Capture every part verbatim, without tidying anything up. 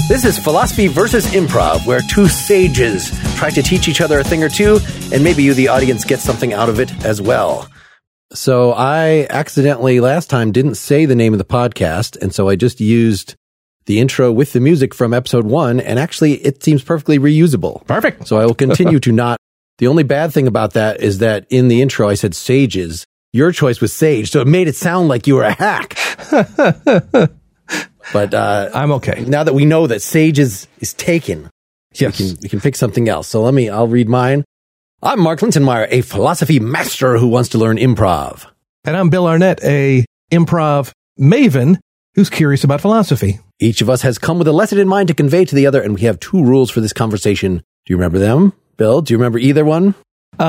This is Philosophy versus Improv, where two sages try to teach each other a thing or two, and maybe you, the audience, get something out of it as well. So I accidentally last time didn't say the name of the podcast, and so I just used the intro with the music from episode one, and actually it seems perfectly reusable. Perfect. So I will continue to not. The only bad thing about that is that in the intro I said sages. Your choice was sage, so it made it sound like you were a hack. But uh, I'm okay. Now that we know that sage is, is taken, yes. we, can, we can pick something else. So let me, I'll read mine. I'm Mark Lintonmeyer, a philosophy master who wants to learn improv. And I'm Bill Arnett, a improv maven who's curious about philosophy. Each of us has come with a lesson in mind to convey to the other, and we have two rules for this conversation. Do you remember them? Bill, do you remember either one?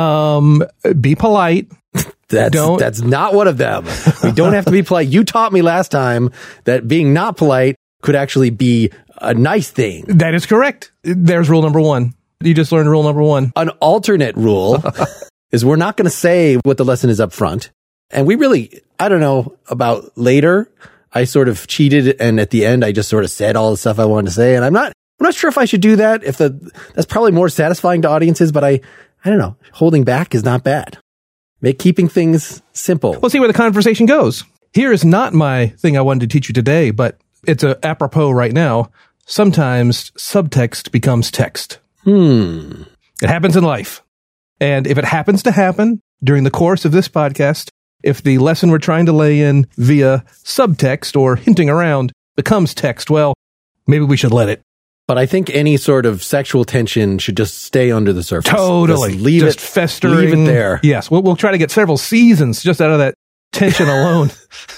Um, be polite. That's, don't. that's not one of them. We don't have to be polite. You taught me last time that being not polite could actually be a nice thing. That is correct. There's rule number one. You just learned rule number one. An alternate rule is we're not going to say what the lesson is up front. And we really, I don't know about later. I sort of cheated, and at the end, I just sort of said all the stuff I wanted to say. And I'm not, I'm not sure if I should do that. If the, that's probably more satisfying to audiences, but I, I don't know. Holding back is not bad. Make keeping things simple. We'll see where the conversation goes. Here is not my thing I wanted to teach you today, but it's a apropos right now. Sometimes subtext becomes text. Hmm. It happens in life. And if it happens to happen during the course of this podcast, if the lesson we're trying to lay in via subtext or hinting around becomes text, well, maybe we should let it. But I think any sort of sexual tension should just stay under the surface. Totally. Just leave just it, festering. Leave it there. Yes. We'll, we'll try to get several seasons just out of that tension alone.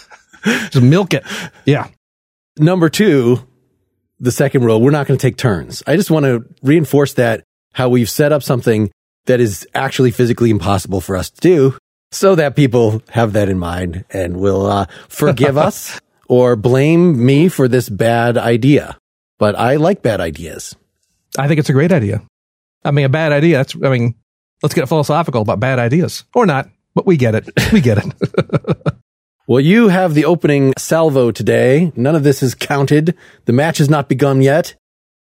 Just milk it. Yeah. Number two, the second rule, we're not going to take turns. I just want to reinforce that, how we've set up something that is actually physically impossible for us to do, so that people have that in mind and will uh, forgive us or blame me for this bad idea. But I like bad ideas. I think it's a great idea. I mean, a bad idea. That's, I mean, let's get philosophical about bad ideas. Or not, but we get it. We get it. Well, you have the opening salvo today. None of this is counted. The match has not begun yet.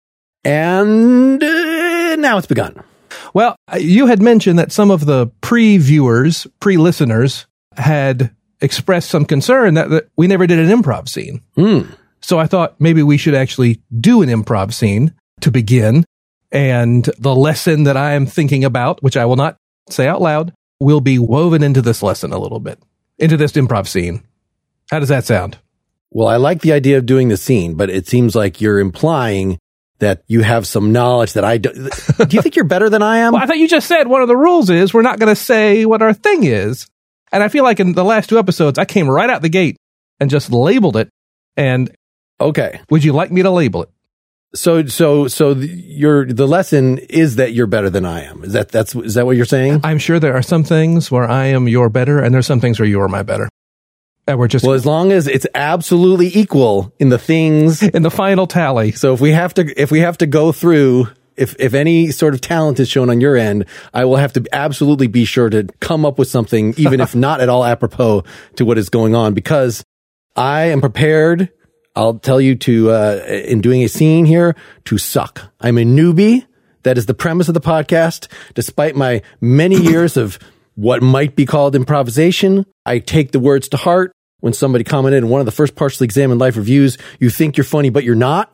And uh, now it's begun. Well, you had mentioned that some of the pre-viewers, pre-listeners had expressed some concern that, that we never did an improv scene. Hmm. So I thought maybe we should actually do an improv scene to begin. And the lesson that I am thinking about, which I will not say out loud, will be woven into this lesson a little bit, into this improv scene. How does that sound? Well, I like the idea of doing the scene, but it seems like you're implying that you have some knowledge that I don't. Do you think you're better than I am? Well, I thought you just said one of the rules is we're not going to say what our thing is. And I feel like in the last two episodes, I came right out the gate and just labeled it. And okay, would you like me to label it? So, so, so the, your the lesson is that you're better than I am. Is that that's is that what you're saying? I'm sure there are some things where I am your better, and there's some things where you are my better. And we're just well, as long as it's absolutely equal in the things in the final tally. So if we have to, if we have to go through, if if any sort of talent is shown on your end, I will have to absolutely be sure to come up with something, even if not at all apropos to what is going on, because I am prepared. I'll tell you to, uh, in doing a scene here, to suck. I'm a newbie. That is the premise of the podcast. Despite my many years of what might be called improvisation, I take the words to heart. When somebody commented in one of the first partially examined life reviews, you think you're funny, but you're not.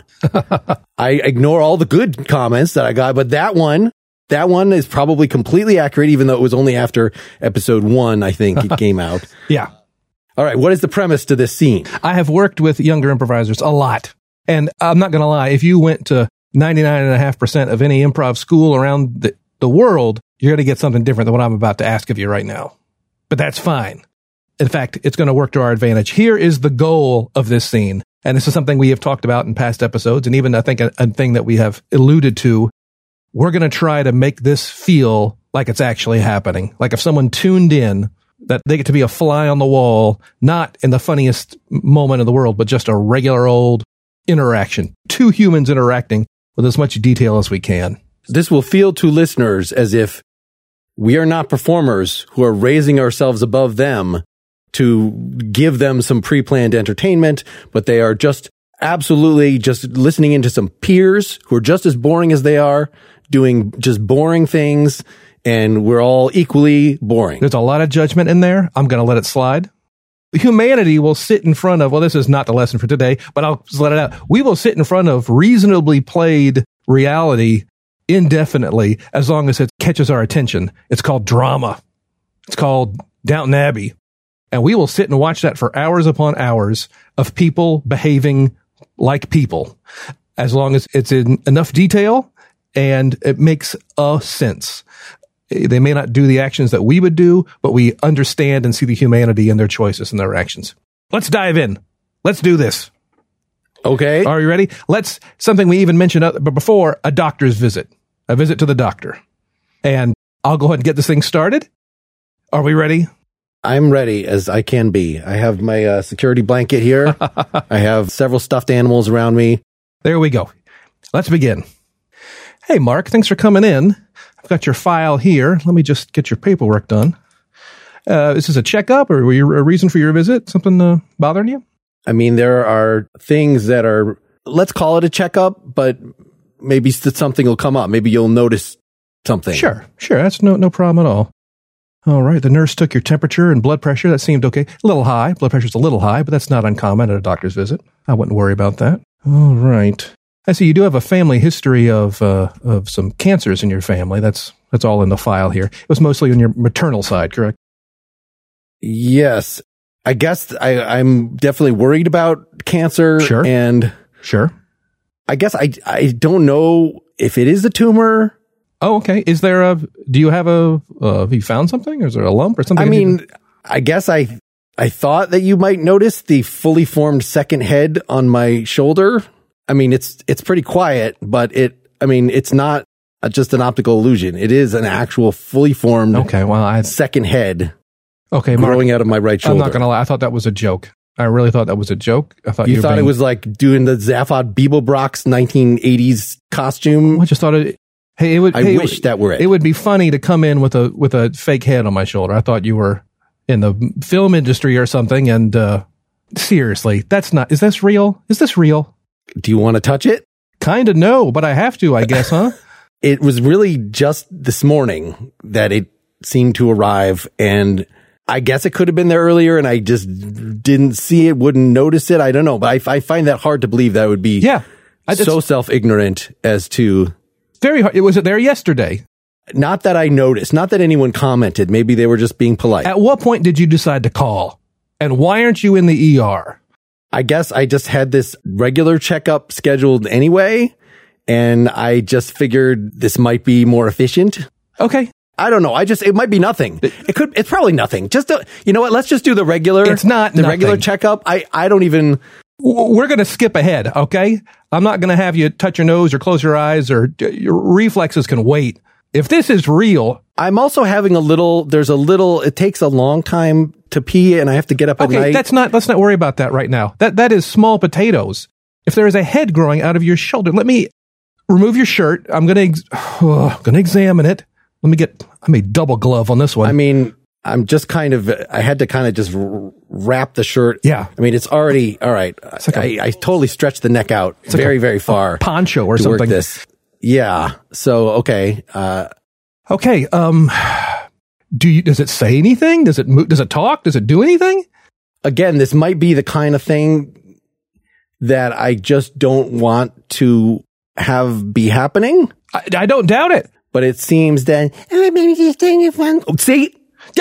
I ignore all the good comments that I got, but that one, that one is probably completely accurate, even though it was only after episode one, I think it came out. Yeah. All right, what is the premise to this scene? I have worked with younger improvisers a lot. And I'm not going to lie, if you went to ninety-nine point five percent of any improv school around the, the world, you're going to get something different than what I'm about to ask of you right now. But that's fine. In fact, it's going to work to our advantage. Here is the goal of this scene. And this is something we have talked about in past episodes, and even I think a, a thing that we have alluded to. We're going to try to make this feel like it's actually happening. Like if someone tuned in, that they get to be a fly on the wall, not in the funniest moment in the world, but just a regular old interaction. Two humans interacting with as much detail as we can. This will feel to listeners as if we are not performers who are raising ourselves above them to give them some pre-planned entertainment, but they are just absolutely just listening into some peers who are just as boring as they are, doing just boring things, and we're all equally boring. There's a lot of judgment in there. I'm going to let it slide. Humanity will sit in front of, well, this is not the lesson for today, but I'll just let it out. We will sit in front of reasonably played reality indefinitely as long as it catches our attention. It's called drama. It's called Downton Abbey. And we will sit and watch that for hours upon hours of people behaving like people, as long as it's in enough detail and it makes a sense. They may not do the actions that we would do, but we understand and see the humanity in their choices and their actions. Let's dive in. Let's do this. Okay. Are you ready? Let's, something we even mentioned before, a doctor's visit, a visit to the doctor. And I'll go ahead and get this thing started. Are we ready? I'm ready as I can be. I have my uh, security blanket here. I have several stuffed animals around me. There we go. Let's begin. Hey, Mark, thanks for coming in. I've got your file here. Let me just get your paperwork done. Uh, is this a checkup or were you a reason for your visit? Something uh, bothering you? I mean, there are things that are, let's call it a checkup, but maybe something will come up. Maybe you'll notice something. Sure, sure. That's no no problem at all. All right. The nurse took your temperature and blood pressure. That seemed okay. A little high. Blood pressure's a little high, but that's not uncommon at a doctor's visit. I wouldn't worry about that. All right. I see you do have a family history of uh, of some cancers in your family. That's that's all in the file here. It was mostly on your maternal side, correct? Yes. I guess I, I'm definitely worried about cancer. Sure. And sure. I guess I, I don't know if it is a tumor. Oh, okay. Is there a, do you have a, uh, have you found something? Or is there a lump or something? I mean, I guess I, I thought that you might notice the fully formed second head on my shoulder. I mean, it's, it's pretty quiet, but it, I mean, it's not a, just an optical illusion. It is an actual fully formed okay, well, I, second head okay, Mark, growing out of my right shoulder. I'm not going to lie. I thought that was a joke. I really thought that was a joke. I thought you, you thought being, it was like doing the Zaphod Beeblebrox nineteen eighties costume. I just thought it, hey, it would, I hey, wish it, that were it. It would be funny to come in with a, with a fake head on my shoulder. I thought you were in the film industry or something. And, uh, seriously, that's not, is this real? Is this real? Do you want to touch it? Kind of no, but I have to, I guess, huh? It was really just this morning that it seemed to arrive, and I guess it could have been there earlier, and I just didn't see it, wouldn't notice it. I don't know, but I, I find that hard to believe that would be yeah, I, so self-ignorant as to... Very hard. It was there yesterday. Not that I noticed, not that anyone commented. Maybe they were just being polite. At what point did you decide to call? And why aren't you in the E R? I guess I just had this regular checkup scheduled anyway, and I just figured this might be more efficient. Okay. I don't know. I just, it might be nothing. It could, it's probably nothing. Just, a, you know what? Let's just do the regular. It's not the nothing. regular checkup. I, I don't even. We're going to skip ahead. Okay. I'm not going to have you touch your nose or close your eyes, or your reflexes can wait. If this is real. I'm also having a little, there's a little, it takes a long time to pee and I have to get up at okay, night. That's not, let's not worry about that right now. That, that is small potatoes. If there is a head growing out of your shoulder, let me remove your shirt. I'm going to, ex- oh, I'm going to examine it. Let me get, I made double glove on this one. I mean, I'm just kind of, I had to kind of just r- wrap the shirt. Yeah. I mean, it's already, all right. Like I, I totally stretched the neck out very, like a, very far. Poncho or to something. Work this. Yeah. So, okay. Uh, okay. Um, do you, does it say anything? Does it move? Does it talk? Does it do anything? Again, this might be the kind of thing that I just don't want to have be happening. I, I don't doubt it. But it seems that, oh, maybe just doing it fun. See?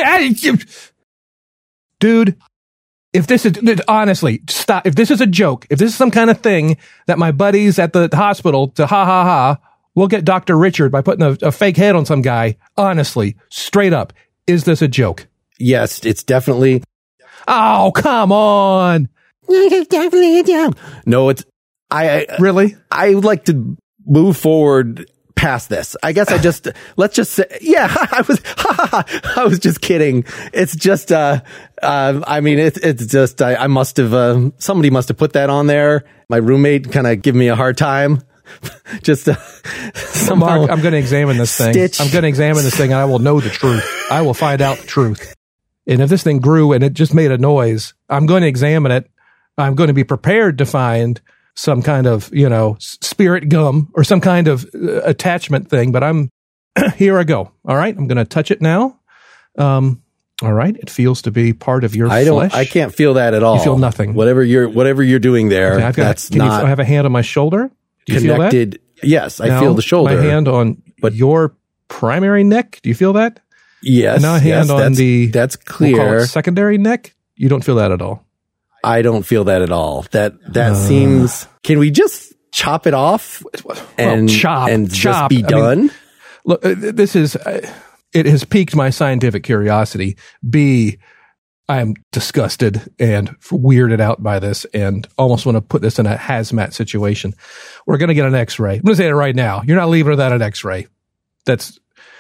Dude, if this is, honestly, stop. If this is a joke, if this is some kind of thing that my buddies at the hospital to ha ha ha, we'll get Doctor Richard by putting a, a fake head on some guy. Honestly, straight up, is this a joke? Yes, it's definitely. Oh, come on. It's definitely a joke. No, it's, I, I really, I would like to move forward past this. I guess I just, let's just say, yeah, I was, I was just kidding. It's just, uh, uh, I mean, it's, it's just, I, I must have, uh, somebody must have put that on there. My roommate kind of gave me a hard time. just, uh, somehow. Mark, I'm going to examine this thing. Stitch. I'm going to examine this thing and I will know the truth. I will find out the truth. And if this thing grew and it just made a noise, I'm going to examine it. I'm going to be prepared to find some kind of, you know, spirit gum or some kind of uh, attachment thing, but I'm, here I go. All right. I'm going to touch it now. Um, all right. It feels to be part of your I don't, flesh. I can't feel that at all. You feel nothing. Whatever you're, whatever you're doing there, Okay, I've got, that's can not you, I have a hand on my shoulder. Do you connected. feel that? Yes, I now, feel the shoulder. My hand on but your primary neck. Do you feel that? Yes. And now a hand yes, on that's, the, that's we'll call clear. it secondary neck. You don't feel that at all. I don't feel that at all. That, that Uh. seems, can we just chop it off and, well, chop, and chop. just be done? I mean, look, uh, this is, uh, it has piqued my scientific curiosity. B, I am disgusted and weirded out by this and almost want to put this in a hazmat situation. We're going to get an x-ray. I'm going to say it right now. You're not leaving without an x-ray. That's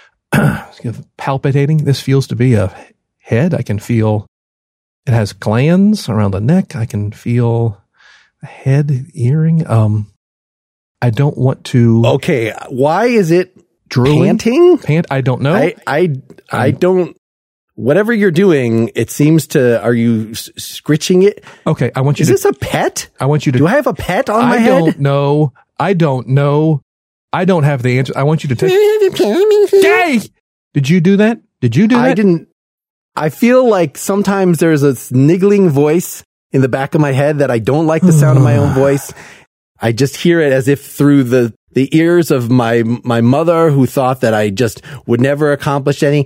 palpitating. This feels to be a head. I can feel it has glands around the neck. I can feel a head, earring. Um, I don't want to. Okay. Why is it drooling? panting? Pant? I don't know. I, I, I don't, whatever you're doing, it seems to, are you s- scritching it? Okay. I want you Is to. this a pet? I want you to. Do I have a pet on my I head? don't know. I don't know. I don't have the answer. I want you to take. Hey! Did you do that? Did you do that? I didn't. I feel like sometimes there's a niggling voice in the back of my head that I don't like the sound of my own voice. I just hear it as if through the, the ears of my, my mother who thought that I just would never accomplish any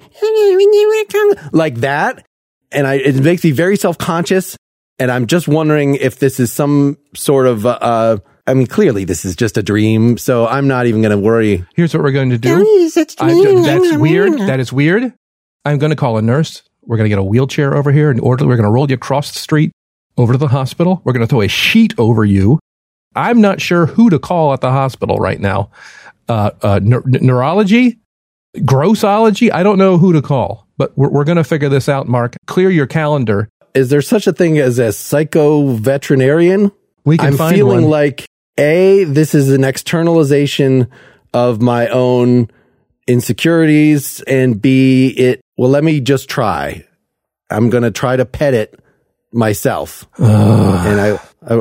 like that. And I, it makes me very self-conscious. And I'm just wondering if this is some sort of, uh, I mean, clearly this is just a dream. So I'm not even going to worry. Here's what we're going to do. I, that's weird. That is weird. I'm going to call a nurse. We're going to get a wheelchair over here and order. We're going to roll you across the street over to the hospital. We're going to throw a sheet over you. I'm not sure who to call at the hospital right now. Uh, uh, ne- neurology, grossology. I don't know who to call, but we're, we're going to figure this out, Mark. Clear your calendar. Is there such a thing as a psycho veterinarian? We can I'm find feeling one. like A, this is an externalization of my own insecurities, and B, it, well, let me just try. I'm going to try to pet it myself. And I, I,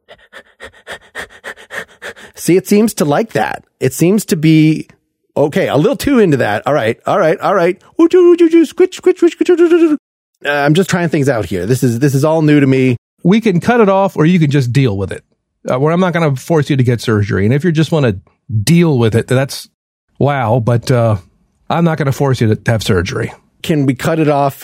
see, it seems to like that. It seems to be, okay, a little too into that. All right, all right, all right. Squitch, squitch, squitch, squitch. Uh, I'm just trying things out here. This is, this is all new to me. We can cut it off, or you can just deal with it. Uh, where I'm not going to force you to get surgery. And if you just want to deal with it, that's wow. But uh, I'm not going to force you to have surgery. Can we cut it off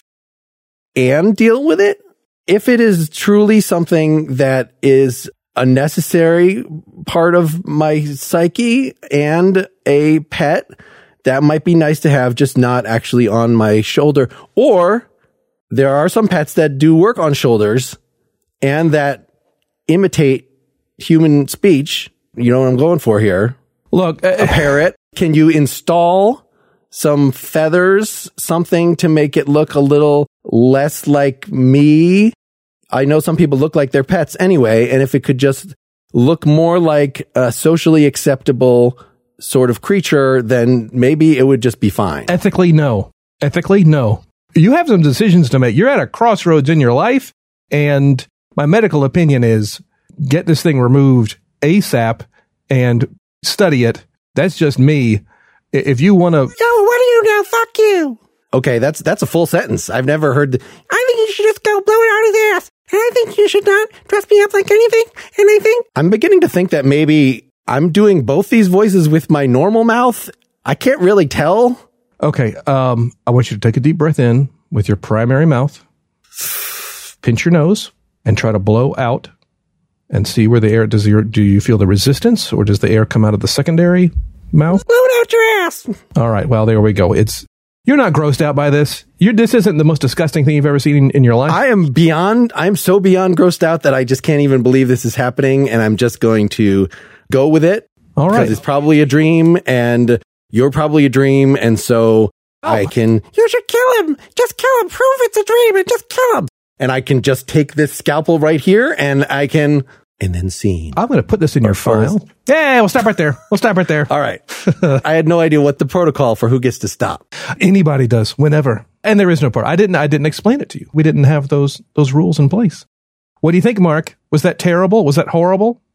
and deal with it? If it is truly something that is a necessary part of my psyche and a pet, that might be nice to have, just not actually on my shoulder. Or there are some pets that do work on shoulders and that imitate human speech. You know what I'm going for here. Look, uh, a parrot. Can you install some feathers, something to make it look a little less like me? I know some people look like their pets anyway, and if it could just look more like a socially acceptable sort of creature, then maybe it would just be fine. Ethically, no. Ethically, no. You have some decisions to make. You're at a crossroads in your life, and my medical opinion is get this thing removed ASAP and study it. That's just me. If you want to... Yo, what are you now? Fuck you. Okay, that's that's a full sentence. I've never heard... The- I think you should just go blow it out his ass. And I think you should not dress me up like anything. And I think... I'm beginning to think that maybe I'm doing both these voices with my normal mouth. I can't really tell. Okay, um, I want you to take a deep breath in with your primary mouth. Pinch your nose and try to blow out and see where the air... Does your, do you feel the resistance, or does the air come out of the secondary mouth? Blow it out your ass. All right, well, there we go. It's... You're not grossed out by this. You're, this isn't the most disgusting thing you've ever seen in, in your life. I am beyond, I'm so beyond grossed out that I just can't even believe this is happening, and I'm just going to go with it. All right. Because it's probably a dream, and you're probably a dream, and so Oh. I can... You should kill him. Just kill him. Prove it's a dream and just kill him. And I can just take this scalpel right here, and I can... And then scene. I'm going to put this in your first- file. Yeah, we'll stop right there. We'll stop right there. All right. I had no idea what the protocol for who gets to stop. Anybody does, whenever. And there is no part. I didn't I didn't explain it to you. We didn't have those those rules in place. What do you think, Mark? Was that terrible? Was that horrible?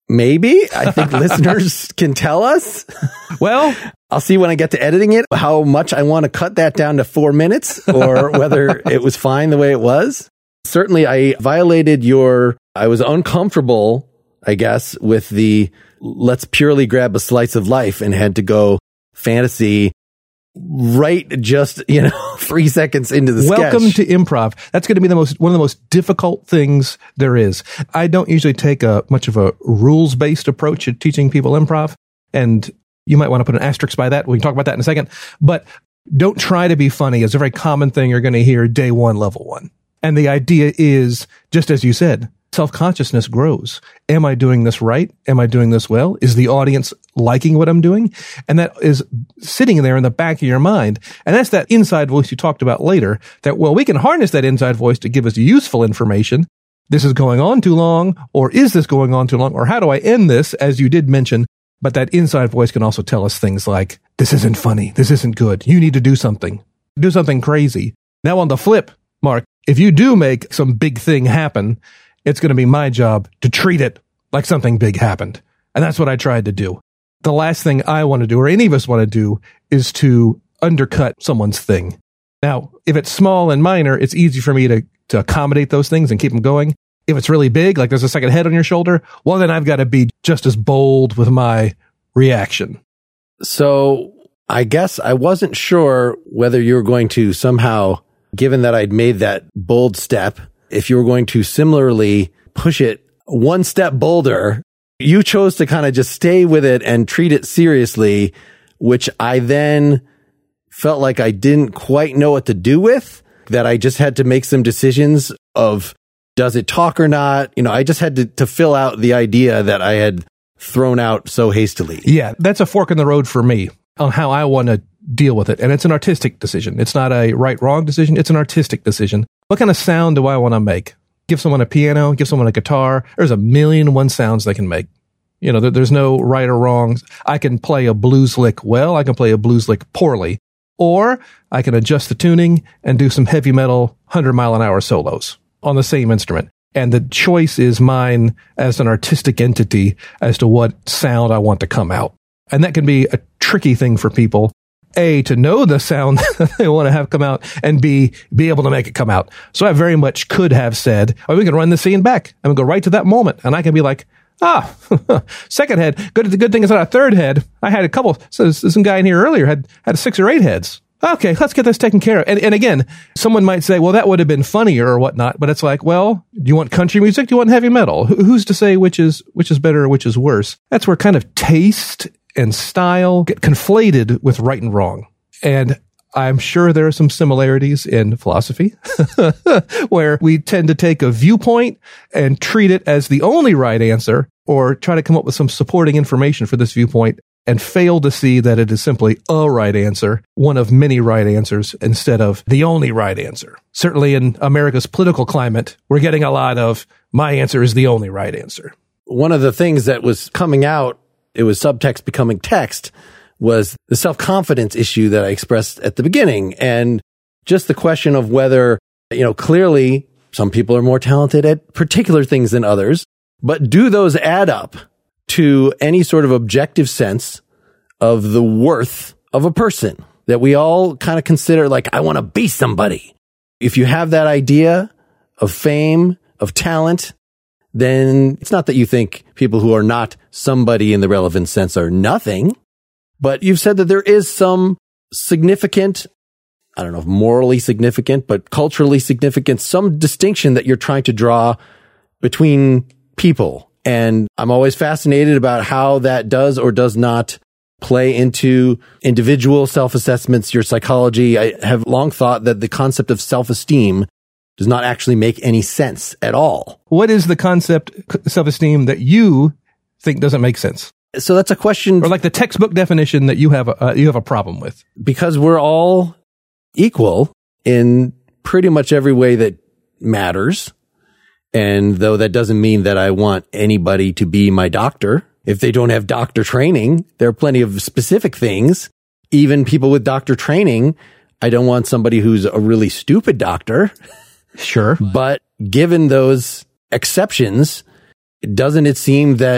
Maybe. I think listeners can tell us. Well, I'll see when I get to editing it how much I want to cut that down to four minutes or whether it was fine the way it was. Certainly, I violated your, I was uncomfortable, I guess, with the let's purely grab a slice of life and had to go fantasy right just, you know, three seconds into the sketch. Welcome to improv. That's going to be the most, one of the most difficult things there is. I don't usually take a much of a rules-based approach at teaching people improv. And you might want to put an asterisk by that. We can talk about that in a second. But don't try to be funny. It's a very common thing you're going to hear day one, level one. And the idea is, just as you said, self-consciousness grows. Am I doing this right? Am I doing this well? Is the audience liking what I'm doing? And that is sitting there in the back of your mind. And that's that inside voice you talked about later, that, well, we can harness that inside voice to give us useful information. This is going on too long, or is this going on too long? Or how do I end this, as you did mention? But that inside voice can also tell us things like, this isn't funny. This isn't good. You need to do something. Do something crazy. Now on the flip, Mark, if you do make some big thing happen, it's going to be my job to treat it like something big happened. And that's what I tried to do. The last thing I want to do, or any of us want to do, is to undercut someone's thing. Now, if it's small and minor, it's easy for me to, to accommodate those things and keep them going. If it's really big, like there's a second head on your shoulder, well, then I've got to be just as bold with my reaction. So I guess I wasn't sure whether you were going to somehow, given that I'd made that bold step, if you were going to similarly push it one step bolder. You chose to kind of just stay with it and treat it seriously, which I then felt like I didn't quite know what to do with, that I just had to make some decisions of, does it talk or not? You know, I just had to, to fill out the idea that I had thrown out so hastily. Yeah, that's a fork in the road for me on how I want to deal with it. And it's an artistic decision. It's not a right-wrong decision. It's an artistic decision. What kind of sound do I want to make? Give someone a piano, give someone a guitar. There's a million and one sounds they can make. You know, there, there's no right or wrong. I can play a blues lick well. I can play a blues lick poorly. Or I can adjust the tuning and do some heavy metal one hundred mile an hour solos on the same instrument. And the choice is mine as an artistic entity as to what sound I want to come out. And that can be a tricky thing for people. A, to know the sound they want to have come out, and B, be able to make it come out. So I very much could have said, oh, we can run the scene back and go right to that moment. And I can be like, ah, second head. Good, the good thing is that a third head, I had a couple, so some guy in here earlier had, had six or eight heads. Okay, let's get this taken care of. And, and again, someone might say, well, that would have been funnier or whatnot, but it's like, well, do you want country music? Do you want heavy metal? Who, who's to say which is, which is better or which is worse? That's where kind of taste and style get conflated with right and wrong. And I'm sure there are some similarities in philosophy where we tend to take a viewpoint and treat it as the only right answer, or try to come up with some supporting information for this viewpoint and fail to see that it is simply a right answer, one of many right answers, instead of the only right answer. Certainly in America's political climate, we're getting a lot of, my answer is the only right answer. One of the things that was coming out, it was subtext becoming text, was the self-confidence issue that I expressed at the beginning. And just the question of whether, you know, clearly some people are more talented at particular things than others, but do those add up to any sort of objective sense of the worth of a person that we all kind of consider like, I want to be somebody. If you have that idea of fame, of talent, then it's not that you think people who are not somebody in the relevant sense are nothing, but you've said that there is some significant, I don't know if morally significant, but culturally significant, some distinction that you're trying to draw between people. And I'm always fascinated about how that does or does not play into individual self-assessments, your psychology. I have long thought that the concept of self-esteem does not actually make any sense at all. What is the concept self-esteem that you think doesn't make sense? So that's a question. Or like the textbook definition that you have a, uh, you have a problem with. Because we're all equal in pretty much every way that matters. And though that doesn't mean that I want anybody to be my doctor, if they don't have doctor training, there are plenty of specific things. Even people with doctor training, I don't want somebody who's a really stupid doctor. Sure. But given those exceptions, doesn't it seem that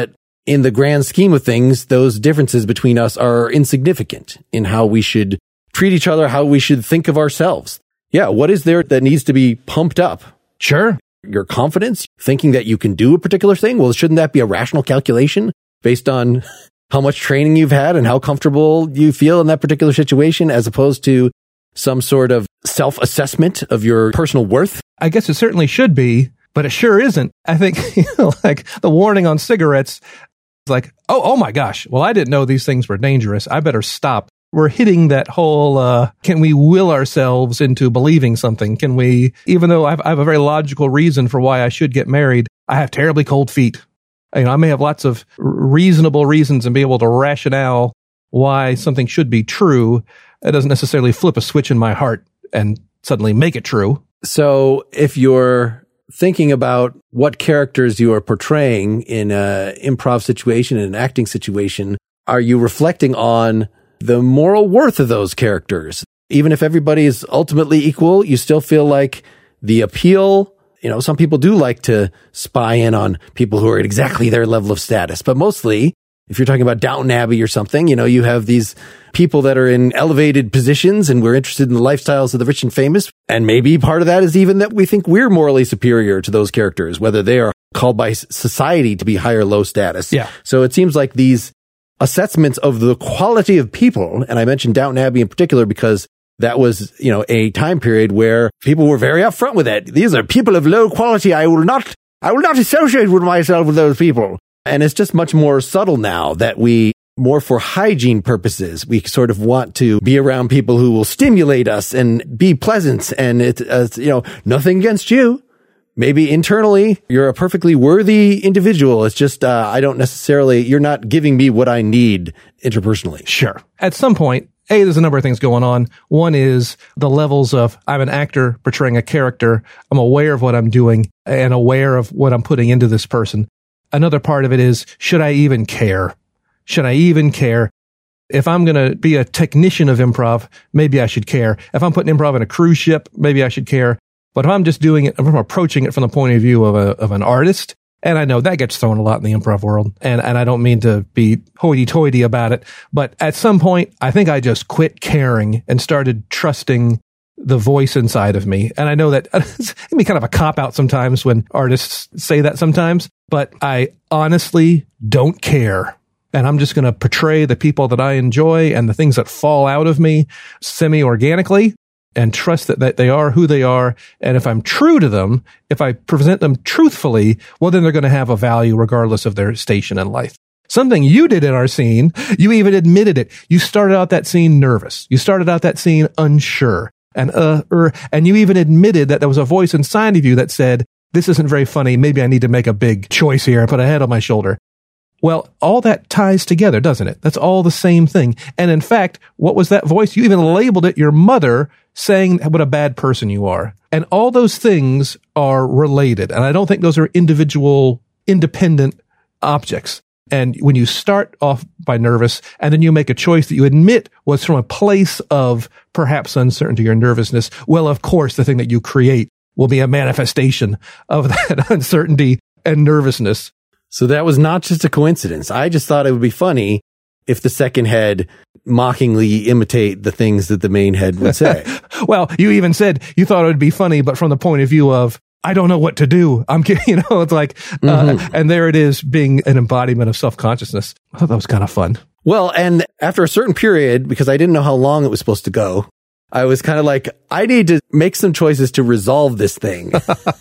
in the grand scheme of things, those differences between us are insignificant in how we should treat each other, how we should think of ourselves. Yeah, what is there that needs to be pumped up? Sure. Your confidence, thinking that you can do a particular thing? Well, shouldn't that be a rational calculation based on how much training you've had and how comfortable you feel in that particular situation, as opposed to some sort of self-assessment of your personal worth? I guess it certainly should be, but it sure isn't. I think, you know, like the warning on cigarettes, it's like, oh, oh my gosh, well, I didn't know these things were dangerous. I better stop. We're hitting that whole, uh, can we will ourselves into believing something? Can we, even though I've, I have a very logical reason for why I should get married, I have terribly cold feet. You know, I may have lots of reasonable reasons and be able to rationale why something should be true. It doesn't necessarily flip a switch in my heart and suddenly make it true. So if you're thinking about what characters you are portraying in an improv situation, in an acting situation, are you reflecting on the moral worth of those characters? Even if everybody is ultimately equal, you still feel like the appeal, you know, some people do like to spy in on people who are at exactly their level of status, but mostly if you're talking about Downton Abbey or something, you know, you have these people that are in elevated positions and we're interested in the lifestyles of the rich and famous. And maybe part of that is even that we think we're morally superior to those characters, whether they are called by society to be high or low status. Yeah. So it seems like these assessments of the quality of people, and I mentioned Downton Abbey in particular because that was, you know, a time period where people were very upfront with it. These are people of low quality. I will not, I will not associate with myself with those people. And it's just much more subtle now that we, more for hygiene purposes, we sort of want to be around people who will stimulate us and be pleasant. And it's, uh, you know, nothing against you. Maybe internally, you're a perfectly worthy individual. It's just, uh, I don't necessarily, you're not giving me what I need interpersonally. Sure. At some point, A, there's a number of things going on. One is the levels of, I'm an actor portraying a character. I'm aware of what I'm doing and aware of what I'm putting into this person. Another part of it is, should I even care? Should I even care? If I'm going to be a technician of improv, maybe I should care. If I'm putting improv in a cruise ship, maybe I should care. But if I'm just doing it, if I'm approaching it from the point of view of a of an artist, and I know that gets thrown a lot in the improv world, and, and I don't mean to be hoity-toity about it, but at some point, I think I just quit caring and started trusting the voice inside of me. And I know that it can be kind of a cop-out sometimes when artists say that sometimes, but I honestly don't care. And I'm just going to portray the people that I enjoy and the things that fall out of me semi-organically, and trust that, that they are who they are. And if I'm true to them, if I present them truthfully, well, then they're going to have a value regardless of their station in life. Something you did in our scene, you even admitted it. You started out that scene nervous. You started out that scene unsure. And, uh, er, and you even admitted that there was a voice inside of you that said, this isn't very funny. Maybe I need to make a big choice here and put a head on my shoulder. Well, all that ties together, doesn't it? That's all the same thing. And in fact, what was that voice? You even labeled it your mother, saying what a bad person you are. And all those things are related. And I don't think those are individual, independent objects. And when you start off by nervous and then you make a choice that you admit was from a place of perhaps uncertainty or nervousness, well, of course, the thing that you create will be a manifestation of that uncertainty and nervousness. So that was not just a coincidence. I just thought it would be funny if the second head mockingly imitate the things that the main head would say. Well, you even said you thought it would be funny, but from the point of view of, I don't know what to do. I'm kidding. You know, it's like, mm-hmm. uh, and there it is being an embodiment of self-consciousness. I thought that was kind of fun. Well, and after a certain period, because I didn't know how long it was supposed to go, I was kind of like, I need to make some choices to resolve this thing.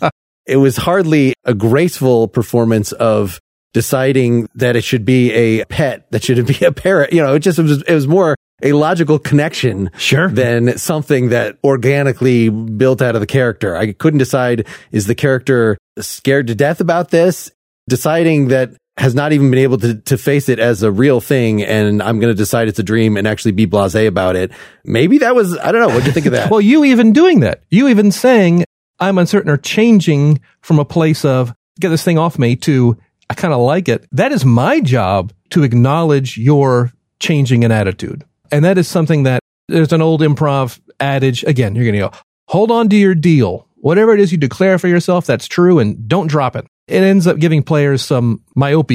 It was hardly a graceful performance of deciding that it should be a pet, that should be a parrot. You know, it just it was, it was more a logical connection sure. than something that organically built out of the character. I couldn't decide, is the character scared to death about this? Deciding that has not even been able to, to face it as a real thing, and I'm going to decide it's a dream and actually be blasé about it. Maybe that was, I don't know. What do you think of that? Well, you even doing that, you even saying, I'm uncertain, or changing from a place of, get this thing off me, to, I kind of like it. That is my job to acknowledge your changing an attitude. And that is something that there's an old improv adage. Again, you're going to go, hold on to your deal. Whatever it is you declare for yourself, that's true, and don't drop it. It ends up giving players some myopia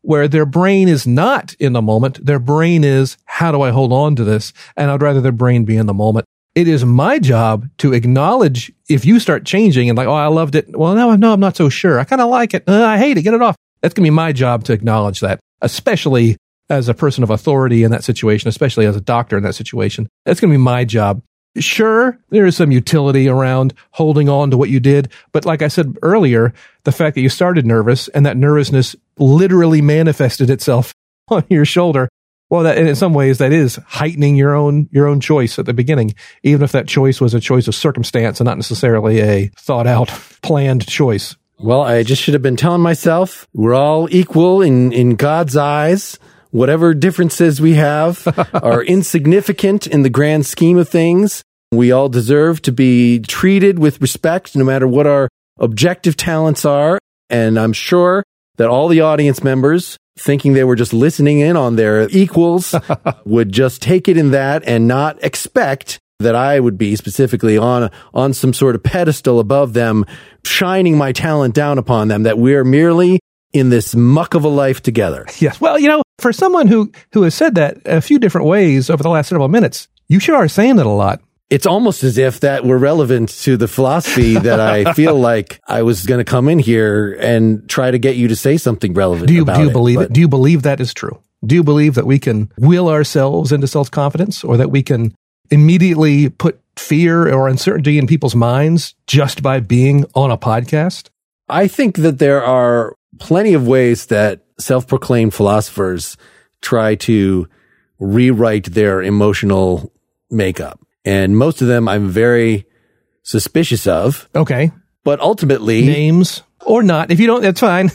where their brain is not in the moment. Their brain is, how do I hold on to this? And I'd rather their brain be in the moment. It is my job to acknowledge if you start changing and like, oh, I loved it. Well, no, no, I'm not so sure. I kind of like it. Uh, I hate it. Get it off. That's going to be my job to acknowledge that, especially as a person of authority in that situation, especially as a doctor in that situation. That's going to be my job. Sure, there is some utility around holding on to what you did. But like I said earlier, the fact that you started nervous and that nervousness literally manifested itself on your shoulder, well, that, and in some ways, that is heightening your own your own choice at the beginning, even if that choice was a choice of circumstance and not necessarily a thought out, planned choice. Well, I just should have been telling myself we're all equal in, in God's eyes. Whatever differences we have are insignificant in the grand scheme of things. We all deserve to be treated with respect, no matter what our objective talents are. And I'm sure that all the audience members, thinking they were just listening in on their equals, would just take it in that and not expect that I would be specifically on on some sort of pedestal above them, shining my talent down upon them, that we're merely in this muck of a life together. Yes. Well, you know, for someone who, who has said that a few different ways over the last several minutes, you sure are saying it a lot. It's almost as if that were relevant to the philosophy that I feel like I was going to come in here and try to get you to say something relevant do you, about do you it, believe but- it? Do you believe that is true? Do you believe that we can will ourselves into self-confidence, or that we can immediately put fear or uncertainty in people's minds just by being on a podcast? I think that there are plenty of ways that self-proclaimed philosophers try to rewrite their emotional makeup. And most of them I'm very suspicious of. Okay. But ultimately... Names or not. If you don't, that's fine.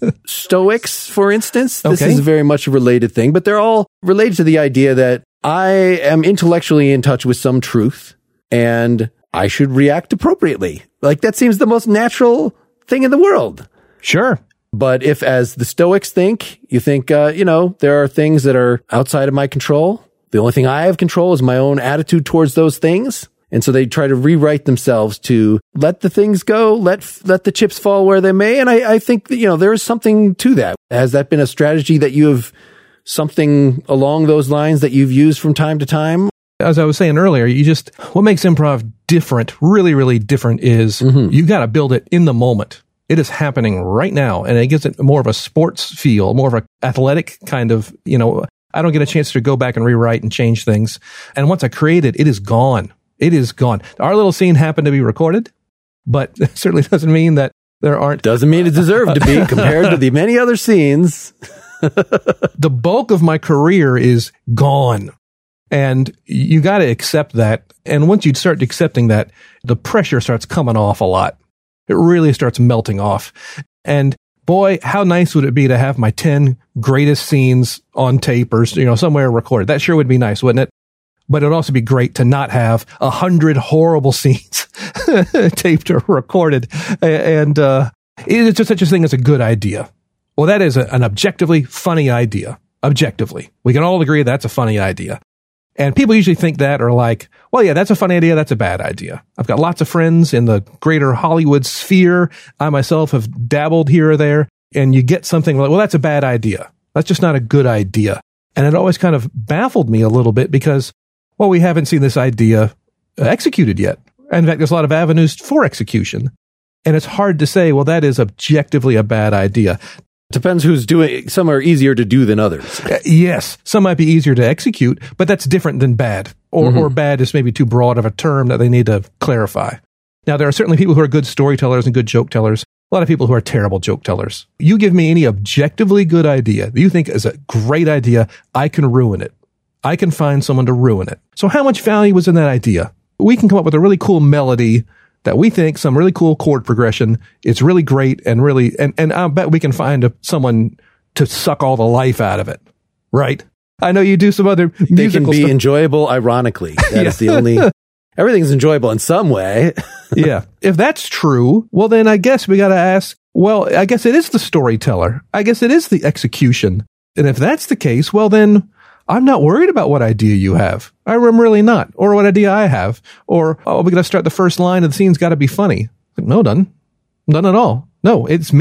Stoics, for instance. This Okay. is very much a related thing, but they're all related to the idea that I am intellectually in touch with some truth and I should react appropriately. Like, that seems the most natural thing in the world. Sure. But if, as the Stoics think, you think, uh, you know, there are things that are outside of my control. The only thing I have control is my own attitude towards those things. And so they try to rewrite themselves to let the things go, let let the chips fall where they may. And I, I think that, you know, there is something to that. Has that been a strategy that you have, something along those lines that you've used from time to time? As I was saying earlier, you just, what makes improv different, really, really different is Mm-hmm. you got to build it in the moment. It is happening right now. And it gives it more of a sports feel, more of an athletic kind of, you know, I don't get a chance to go back and rewrite and change things. And once I create it, it is gone. It is gone. Our little scene happened to be recorded, but it certainly doesn't mean that there aren't. Doesn't mean it deserved to be compared to the many other scenes. The bulk of my career is gone. And you got to accept that. And once you start accepting that, the pressure starts coming off a lot. It really starts melting off. And boy, how nice would it be to have my ten greatest scenes on tape or, you know, somewhere recorded. That sure would be nice, wouldn't it? But it'd also be great to not have a hundred horrible scenes taped or recorded. And uh, it's just such a thing as a good idea. Well, that is a, an objectively funny idea. Objectively. We can all agree that's a funny idea. And people usually think that are like, well, yeah, that's a funny idea. That's a bad idea. I've got lots of friends in the greater Hollywood sphere. I myself have dabbled here or there. And you get something like, well, that's a bad idea. That's just not a good idea. And it always kind of baffled me a little bit because, well, we haven't seen this idea executed yet. And in fact, there's a lot of avenues for execution. And it's hard to say, well, that is objectively a bad idea. Depends who's doing. Some are easier to do than others. Uh, yes, some might be easier to execute, but that's different than bad. Or, Mm-hmm. or bad is maybe too broad of a term that they need to clarify. Now, there are certainly people who are good storytellers and good joke tellers. A lot of people who are terrible joke tellers. You give me any objectively good idea that you think is a great idea, I can ruin it. I can find someone to ruin it. So how much value was in that idea? We can come up with a really cool melody that we think, some really cool chord progression. It's really great and really, and, and I bet we can find a, someone to suck all the life out of it. Right? I know you do some other They can musical be stuff. enjoyable ironically. That is the only... Everything's enjoyable in some way. Yeah. If that's true, well, then I guess we got to ask, well, I guess it is the storyteller. I guess it is the execution. And if that's the case, well, then I'm not worried about what idea you have. I'm really not. Or what idea I have. Or, oh, we got to start the first line of the scene's got to be funny. No, none. None at all. No, it's me.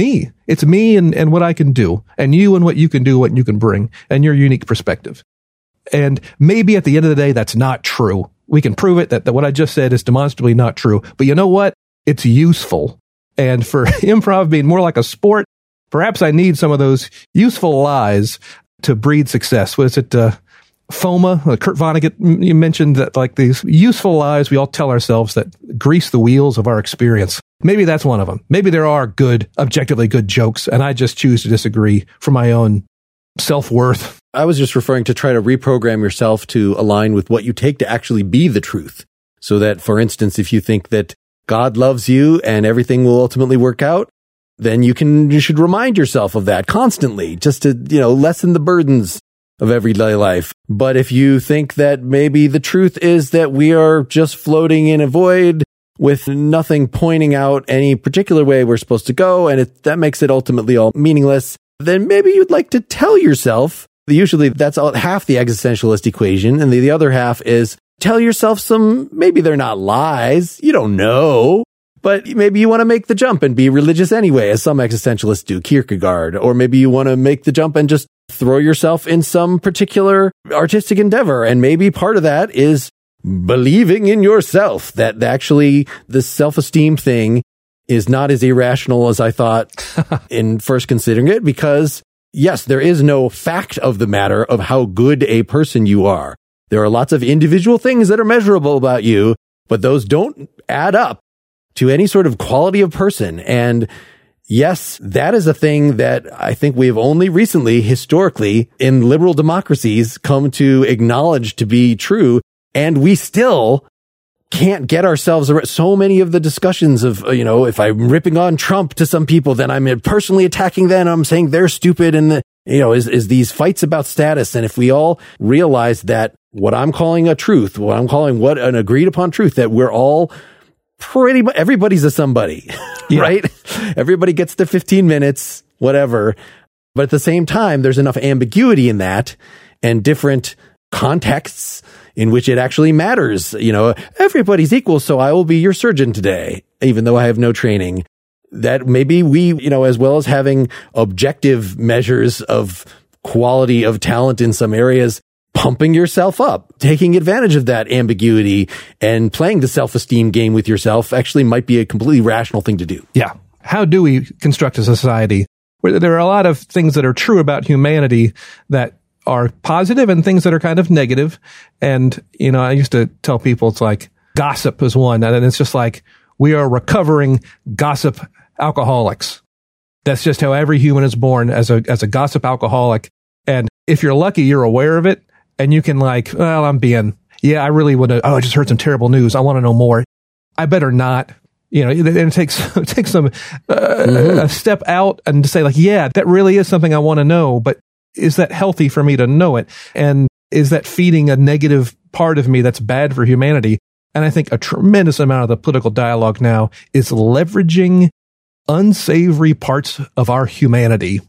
It's me and, and what I can do, and you and what you can do, what you can bring, and your unique perspective. And maybe at the end of the day, that's not true. We can prove it that, that what I just said is demonstrably not true. But you know what? It's useful. And for improv being more like a sport, perhaps I need some of those useful lies to breed success. What is it? Uh, FOMA, uh, Kurt Vonnegut, you mentioned that like these useful lies we all tell ourselves that grease the wheels of our experience. Maybe that's one of them. Maybe there are good, objectively good jokes, and I just choose to disagree for my own self-worth. I was just referring to try to reprogram yourself to align with what you take to actually be the truth. So that, for instance, if you think that God loves you and everything will ultimately work out, then you can, you should remind yourself of that constantly, just to, you know, lessen the burdens of everyday life. But if you think that maybe the truth is that we are just floating in a void with nothing pointing out any particular way we're supposed to go, and it, that makes it ultimately all meaningless, then maybe you'd like to tell yourself, usually that's all, half the existentialist equation, and the, the other half is tell yourself some, maybe they're not lies, you don't know, but maybe you want to make the jump and be religious anyway, as some existentialists do, Kierkegaard, or maybe you want to make the jump and just throw yourself in some particular artistic endeavor. And maybe part of that is believing in yourself, that actually the self-esteem thing is not as irrational as I thought in first considering it, because yes, there is no fact of the matter of how good a person you are. There are lots of individual things that are measurable about you, but those don't add up to any sort of quality of person. And yes, that is a thing that I think we have only recently, historically, in liberal democracies, come to acknowledge to be true. And we still can't get ourselves around so many of the discussions of, you know, if I'm ripping on Trump to some people, then I'm personally attacking them. I'm saying they're stupid. And, the, you know, is, is these fights about status. And if we all realize that what I'm calling a truth, what I'm calling what an agreed upon truth, that we're all pretty much, everybody's a somebody, yeah. Right? Everybody gets their fifteen minutes, whatever. But at the same time, there's enough ambiguity in that and different contexts in which it actually matters. You know, everybody's equal, so I will be your surgeon today, even though I have no training. That maybe we, you know, as well as having objective measures of quality of talent in some areas, pumping yourself up, taking advantage of that ambiguity and playing the self-esteem game with yourself actually might be a completely rational thing to do. Yeah. How do we construct a society where there are a lot of things that are true about humanity that are positive and things that are kind of negative? And, you know, I used to tell people it's like gossip is one, and it's just like we are recovering gossip alcoholics. That's just how every human is born, as a as a gossip alcoholic. And if you're lucky, you're aware of it. And you can like, well, I'm being, yeah, I really would have, oh, I just heard some terrible news. I want to know more. I better not, you know, and it takes, it takes some, uh, mm-hmm. a step out and to say like, yeah, that really is something I want to know, but is that healthy for me to know it? And is that feeding a negative part of me that's bad for humanity? And I think a tremendous amount of the political dialogue now is leveraging unsavory parts of our humanity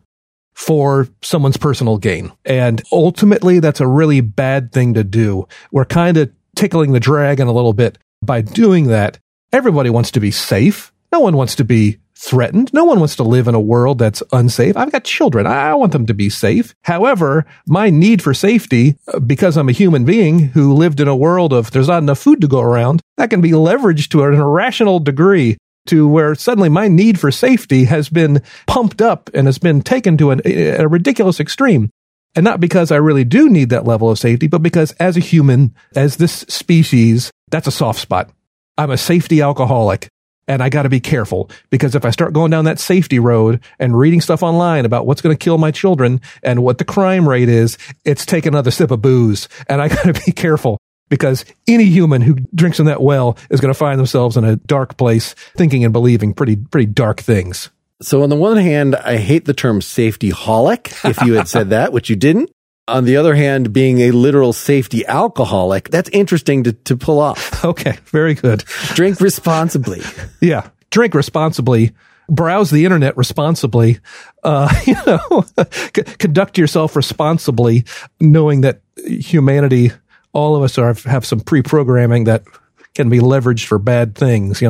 for someone's personal gain. And ultimately, that's a really bad thing to do. We're kind of tickling the dragon a little bit by doing that. Everybody wants to be safe. No one wants to be threatened. No one wants to live in a world that's unsafe. I've got children. I want them to be safe. However, my need for safety, because I'm a human being who lived in a world of there's not enough food to go around, that can be leveraged to an irrational degree, to where suddenly my need for safety has been pumped up and has been taken to an, a ridiculous extreme. And not because I really do need that level of safety, but because as a human, as this species, that's a soft spot. I'm a safety alcoholic, and I got to be careful, because if I start going down that safety road and reading stuff online about what's going to kill my children and what the crime rate is, it's taking another sip of booze, and I got to be careful. Because any human who drinks from that well is going to find themselves in a dark place, thinking and believing pretty pretty dark things. So on the one hand, I hate the term safety-holic, if you had said that, which you didn't. On the other hand, being a literal safety alcoholic, that's interesting to, to pull off. Okay, very good. Drink responsibly. Yeah, drink responsibly. Browse the internet responsibly. Uh, you know, c- conduct yourself responsibly, knowing that humanity, all of us are have some pre-programming that can be leveraged for bad things, you know?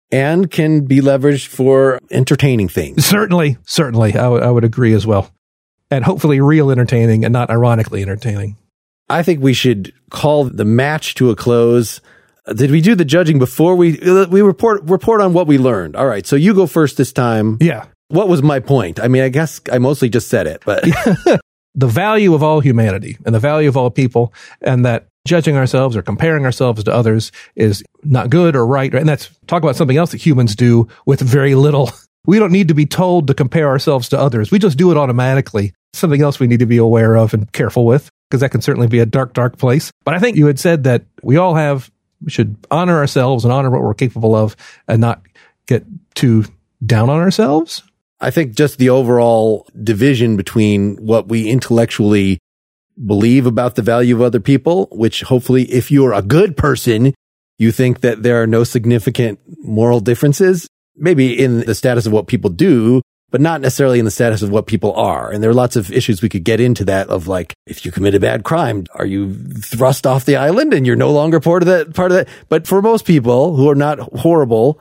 and can be leveraged for entertaining things. Certainly, certainly. I, w- I would agree as well. And hopefully real entertaining and not ironically entertaining. I think we should call the match to a close. Uh, Did we do the judging before we uh, we report report on what we learned? All right, so you go first this time. Yeah. What was my point? I mean, I guess I mostly just said it, but the value of all humanity and the value of all people, and that judging ourselves or comparing ourselves to others is not good or right. And that's talk about something else that humans do with very little. We don't need to be told to compare ourselves to others. We just do it automatically. Something else we need to be aware of and careful with, because that can certainly be a dark, dark place. But I think you had said that we all have, we should honor ourselves and honor what we're capable of and not get too down on ourselves. I think just the overall division between what we intellectually believe about the value of other people, which hopefully if you're a good person, you think that there are no significant moral differences, maybe in the status of what people do, but not necessarily in the status of what people are. And there are lots of issues we could get into that of like, if you commit a bad crime, are you thrust off the island and you're no longer part of that, part of that? But for most people who are not horrible,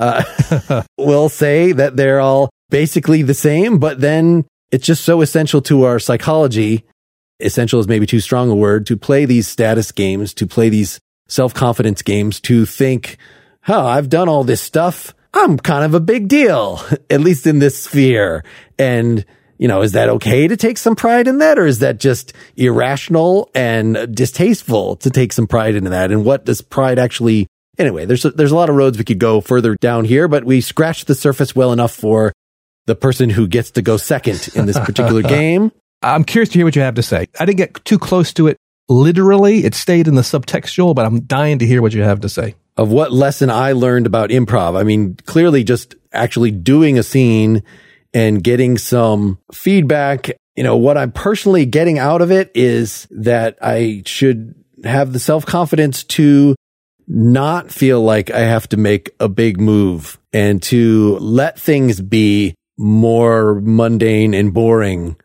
uh, will say that they're all basically the same, but then it's just so essential to our psychology. Essential is maybe too strong a word, to play these status games, to play these self-confidence games, to think, oh, I've done all this stuff. I'm kind of a big deal, at least in this sphere. And, you know, is that okay to take some pride in that? Or is that just irrational and distasteful to take some pride in that? And what does pride actually, anyway, there's a, there's a lot of roads we could go further down here, but we scratched the surface well enough for the person who gets to go second in this particular game. I'm curious to hear what you have to say. I didn't get too close to it literally. It stayed in the subtextual, but I'm dying to hear what you have to say. Of what lesson I learned about improv. I mean, clearly just actually doing a scene and getting some feedback. You know, what I'm personally getting out of it is that I should have the self-confidence to not feel like I have to make a big move and to let things be more mundane and boring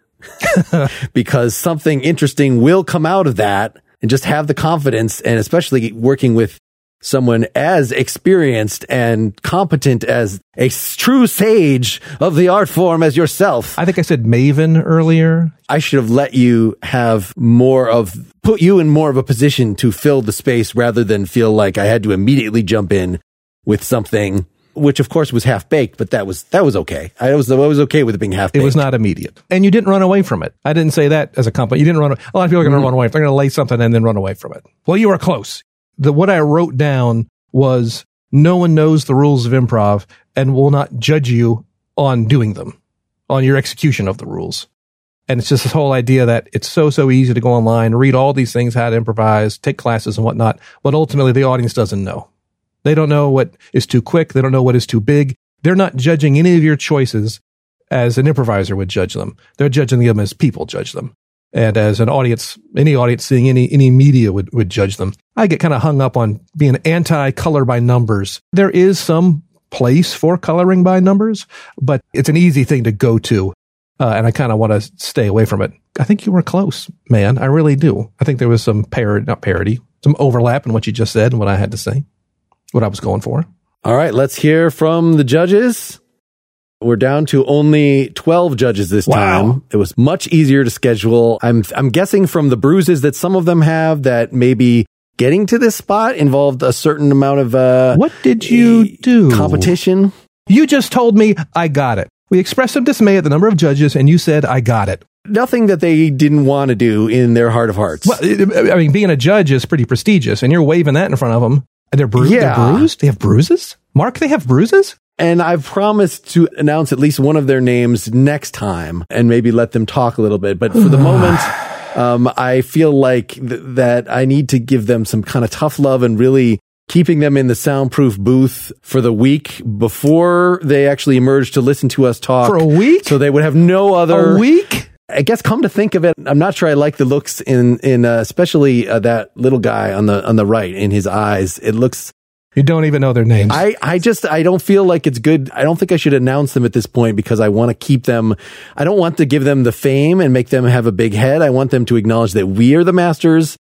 because something interesting will come out of that, and just have the confidence, and especially working with someone as experienced and competent as a true sage of the art form as yourself. I think I said maven earlier. I should have let you have more of, put you in more of a position to fill the space rather than feel like I had to immediately jump in with something, which of course was half baked, but that was, that was okay. I was, I was okay with it being half baked. It was not immediate. And you didn't run away from it. I didn't say that as a compliment. You didn't run away. A lot of people are going to mm-hmm. run away. They're going to lay something and then run away from it. Well, you were close. The, what I wrote down was no one knows the rules of improv and will not judge you on doing them, on your execution of the rules. And it's just this whole idea that it's so, so easy to go online, read all these things, how to improvise, take classes and whatnot. But ultimately the audience doesn't know. They don't know what is too quick. They don't know what is too big. They're not judging any of your choices as an improviser would judge them. They're judging them as people judge them. And as an audience, any audience seeing any, any media would, would judge them. I get kind of hung up on being anti-color by numbers. There is some place for coloring by numbers, but it's an easy thing to go to. Uh, and I kind of want to stay away from it. I think you were close, man. I really do. I think there was some parody, not parody, some overlap in what you just said and what I had to say, what I was going for. All right, let's hear from the judges. We're down to only twelve judges this time. Wow. It was much easier to schedule. I'm I'm guessing from the bruises that some of them have that maybe getting to this spot involved a certain amount of uh What did you do? Competition. You just told me I got it. We expressed some dismay at the number of judges and you said I got it. Nothing that they didn't want to do in their heart of hearts. Well, I mean, being a judge is pretty prestigious and you're waving that in front of them. And they're, bru- yeah. they're bruised? They have bruises? Mark, they have bruises? And I've promised to announce at least one of their names next time and maybe let them talk a little bit. But for the moment, um, I feel like th- that I need to give them some kind of tough love and really keeping them in the soundproof booth for the week before they actually emerge to listen to us talk. For a week? So they would have no other... A week? I guess come to think of it, I'm not sure I like the looks in, in, uh, especially uh, that little guy on the, on the right in his eyes. It looks... You don't even know their names. I, I just, I don't feel like it's good. I don't think I should announce them at this point because I want to keep them. I don't want to give them the fame and make them have a big head. I want them to acknowledge that we are the masters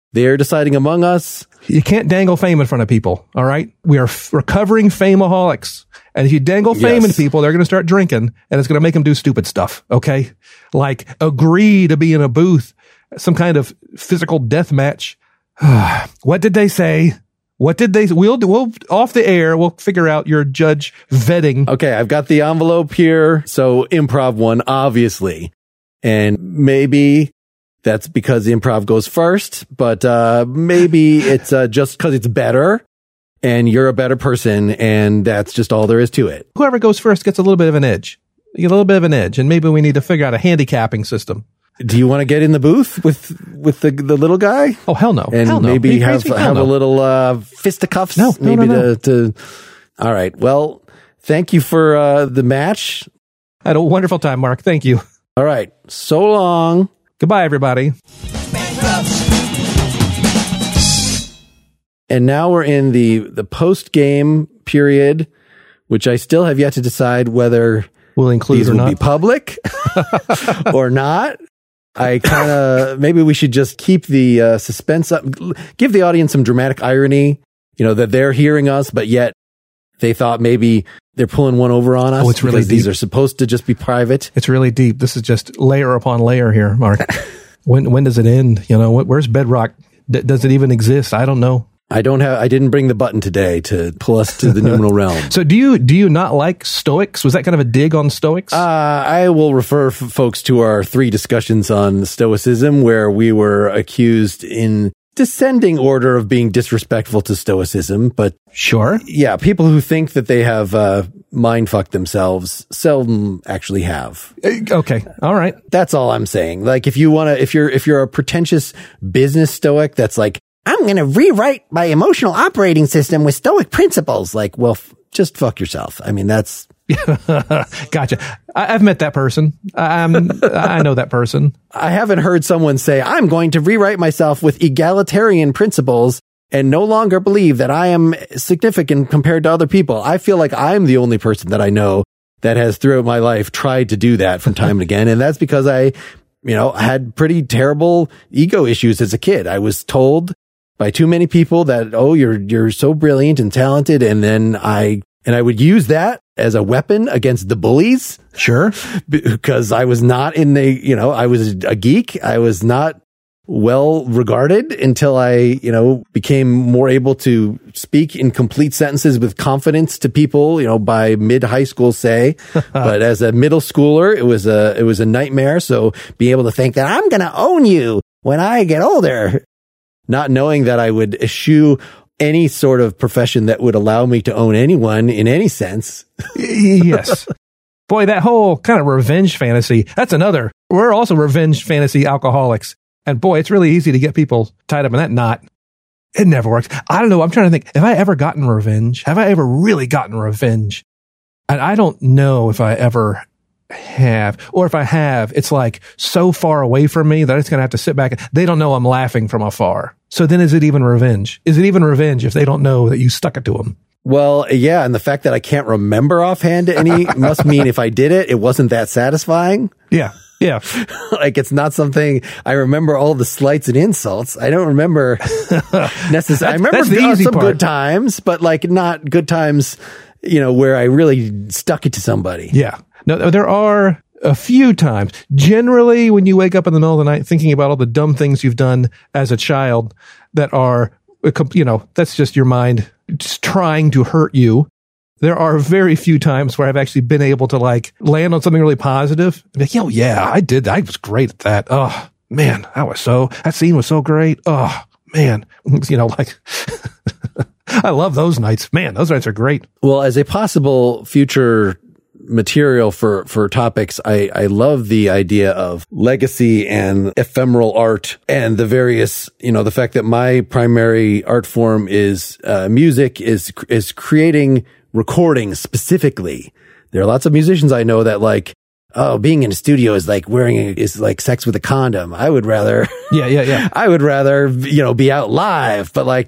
They're deciding among us. You can't dangle fame in front of people, all right? We are f- recovering fameaholics. And if you dangle fame Yes. in people, they're going to start drinking, and it's going to make them do stupid stuff, okay? Like agree to be in a booth, some kind of physical death match. What did they say? What did they, we'll, we'll, off the air, we'll figure out your judge vetting. Okay, I've got the envelope here. So improv one, obviously. And maybe that's because the improv goes first, but uh, maybe it's uh, just because it's better and you're a better person, and that's just all there is to it. Whoever goes first gets a little bit of an edge. You get a little bit of an edge, and maybe we need to figure out a handicapping system. Do you want to get in the booth with with the the little guy? Oh, hell no. And hell no. maybe have Hell have no. a little uh, fisticuffs? No, no, maybe no, no. To, to. All right. Well, thank you for uh, the match. I had a wonderful time, Mark. Thank you. All right. So long. Goodbye, everybody. And now we're in the, the post-game period, which I still have yet to decide whether We'll include these or will not. be public or not. I kind of, maybe we should just keep the uh, suspense up, give the audience some dramatic irony, you know, that they're hearing us, but yet they thought maybe they're pulling one over on us. Oh, it's really because these deep. are supposed to just be private. It's really deep. This is just layer upon layer here, Mark. when when does it end? You know, where's Bedrock? D- does it even exist? I don't know. I don't have, I didn't bring the button today to pull us to the numinal realm. So do you do you not like Stoics? Was that kind of a dig on Stoics? Uh, I will refer f- folks to our three discussions on Stoicism, where we were accused in descending order of being disrespectful to Stoicism. But sure. yeah, people who think that they have uh, mind fucked themselves seldom actually have. Okay. All right. That's all I'm saying. Like, if you want to, if you're if you're a pretentious business Stoic that's like, I'm going to rewrite my emotional operating system with Stoic principles. Like, well, f- just fuck yourself. I mean, that's... Gotcha. I, I've met that person. Um, I know that person. I haven't heard someone say, I'm going to rewrite myself with egalitarian principles and no longer believe that I am significant compared to other people. I feel like I'm the only person that I know that has throughout my life tried to do that from time and again. And that's because I, you know, had pretty terrible ego issues as a kid. I was told by too many people that, oh, you're, you're so brilliant and talented. And then I, and I would use that as a weapon against the bullies. Sure. Because I was not in the, you know, I was a geek. I was not well regarded until I, you know, became more able to speak in complete sentences with confidence to people, you know, by mid high school, say. But as a middle schooler, it was a, it was a nightmare. So being able to think that I'm going to own you when I get older, not knowing that I would eschew any sort of profession that would allow me to own anyone in any sense. Yes. Boy, that whole kind of revenge fantasy, that's another. We're also revenge fantasy alcoholics. And boy, it's really easy to get people tied up in that knot. It never works. I don't know. I'm trying to think. Have I ever gotten revenge? Have I ever really gotten revenge? And I don't know if I ever have, or if I have, it's like so far away from me that it's going to have to sit back. They don't know I'm laughing from afar. So then is it even revenge? Is it even revenge if they don't know that you stuck it to them? Well, yeah. And the fact that I can't remember offhand any must mean if I did it, it wasn't that satisfying. Yeah. Yeah. Like, it's not something I remember all the slights and insults. I don't remember necessarily. I remember that's the uh, easy some part. good times, but like not good times, you know, where I really stuck it to somebody. Yeah. No, there are a few times. Generally, when you wake up in the middle of the night thinking about all the dumb things you've done as a child that are, you know, that's just your mind just trying to hurt you. There are very few times where I've actually been able to like land on something really positive. And be like, oh yeah, I did. I was great at that. Oh man, that was so, that scene was so great. Oh man, you know, like I love those nights. Man, those nights are great. Well, as a possible future material for, for topics, I, I love the idea of legacy and ephemeral art and the various, you know, the fact that my primary art form is uh, music is, is creating recordings specifically. There are lots of musicians I know that like, oh, being in a studio is like wearing, a, is like sex with a condom. I would rather, Yeah, yeah, yeah. I would rather, you know, be out live, but like,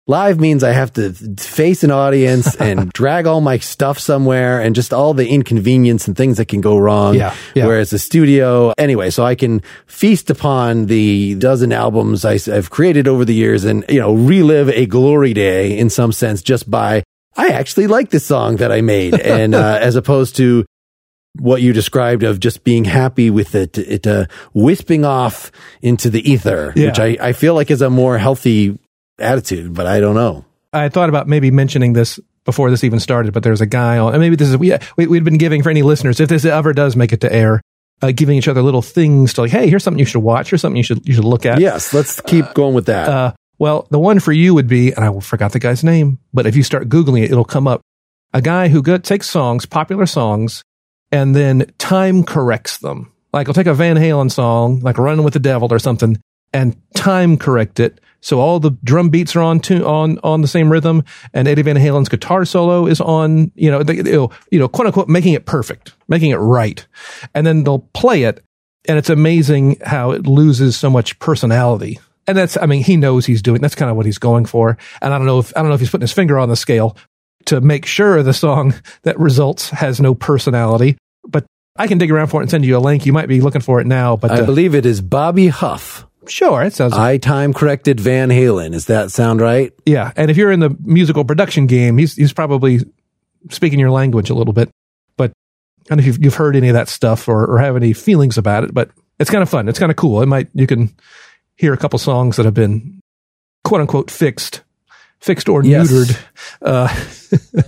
Live means I have to face an audience and drag all my stuff somewhere and just all the inconvenience and things that can go wrong. Yeah, yeah. Whereas the studio, anyway, so I can feast upon the dozen albums I, I've created over the years and, you know, relive a glory day in some sense just by, I actually like this song that I made. And uh, as opposed to what you described of just being happy with it, it uh, wisping off into the ether, Yeah. which I, I feel like is a more healthy attitude, but I don't know. I thought about maybe mentioning this before this even started, but there's a guy on, and maybe this is, we, we, we'd been giving for any listeners, if this ever does make it to air, uh, giving each other little things to like, hey, here's something you should watch, here's something you should, you should look at. Yes, let's keep uh, going with that. Uh, well, the one for you would be, and I forgot the guy's name, but if you start Googling it, it'll come up. A guy who go, takes songs, popular songs, and then time corrects them. Like, I'll take a Van Halen song, like Running with the Devil or something, and time correct it. So all the drum beats are on to, on on the same rhythm, and Eddie Van Halen's guitar solo is on, you know, the, you know, quote unquote, making it perfect, making it right. And then they'll play it, and it's amazing how it loses so much personality. And that's, I mean, he knows he's doing, that's kind of what he's going for. And I don't know if, I don't know if he's putting his finger on the scale to make sure the song that results has no personality, but I can dig around for it and send you a link. You might be looking for it now, but I uh, believe it is Bobby Huff. Sure, it sounds. I time corrected Van Halen. Does that sound right? Yeah, and if you're in the musical production game, he's he's probably speaking your language a little bit. But I don't know if you've, you've heard any of that stuff or, or have any feelings about it. But it's kind of fun. It's kind of cool. It might you can hear a couple songs that have been quote unquote fixed, fixed or yes. neutered. Uh,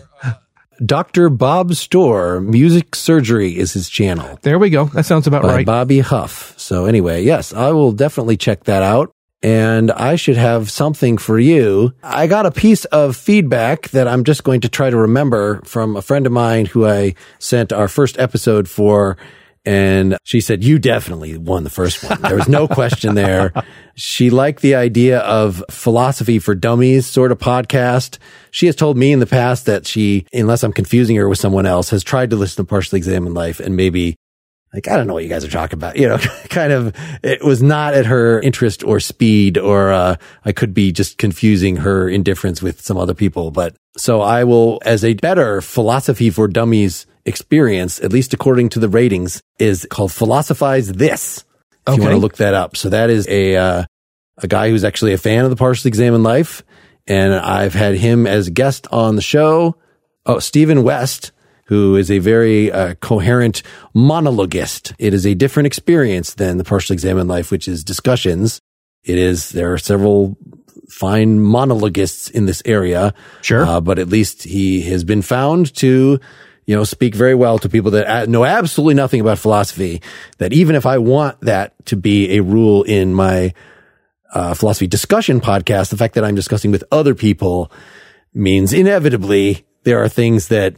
Doctor Bob Storr, Music Surgery is his channel. There we go. That sounds about by right. Bobby Huff. So anyway, yes, I will definitely check that out. And I should have something for you. I got a piece of feedback that I'm just going to try to remember from a friend of mine who I sent our first episode for. And she said, you definitely won the first one. There was no question there. She liked the idea of Philosophy for Dummies sort of podcast. She has told me in the past that she, unless I'm confusing her with someone else, has tried to listen to Partially Examined Life and maybe, like, I don't know what you guys are talking about. You know, kind of, it was not at her interest or speed, or uh, I could be just confusing her indifference with some other people. But so I will, as a better Philosophy for Dummies experience, at least according to the ratings, is called Philosophize This. If okay. you want to look that up. So that is a, uh, a guy who's actually a fan of the Partially Examined Life. And I've had him as a guest on the show. Oh, Stephen West, who is a very uh, coherent monologuist. It is a different experience than the Partially Examined Life, which is discussions. It is, there are several fine monologuists in this area. Sure. Uh, but at least he has been found to, you know, speak very well to people that know absolutely nothing about philosophy, that even if I want that to be a rule in my uh, philosophy discussion podcast, the fact that I'm discussing with other people means inevitably there are things that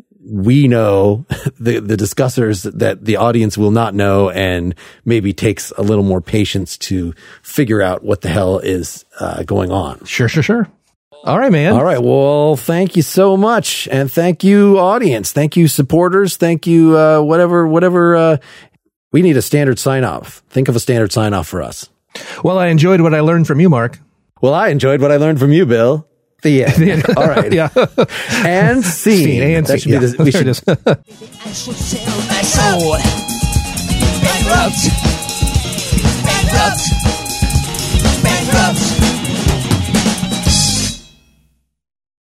we know, the, the discussers, that the audience will not know, and maybe takes a little more patience to figure out what the hell is uh, going on. Sure, sure, sure. All right, man. All right. Well, thank you so much. And thank you, audience. Thank you, supporters. Thank you, uh, whatever, whatever. Uh, we need a standard sign off. Think of a standard sign off for us. Well, I enjoyed what I learned from you, Mark. Well, I enjoyed what I learned from you, Bill. The end. All right. Yeah. And scene. Scene. And that scene. should be Yeah. the, we There should, it is. I should sell my soul. Bankrupt. Bankrupt.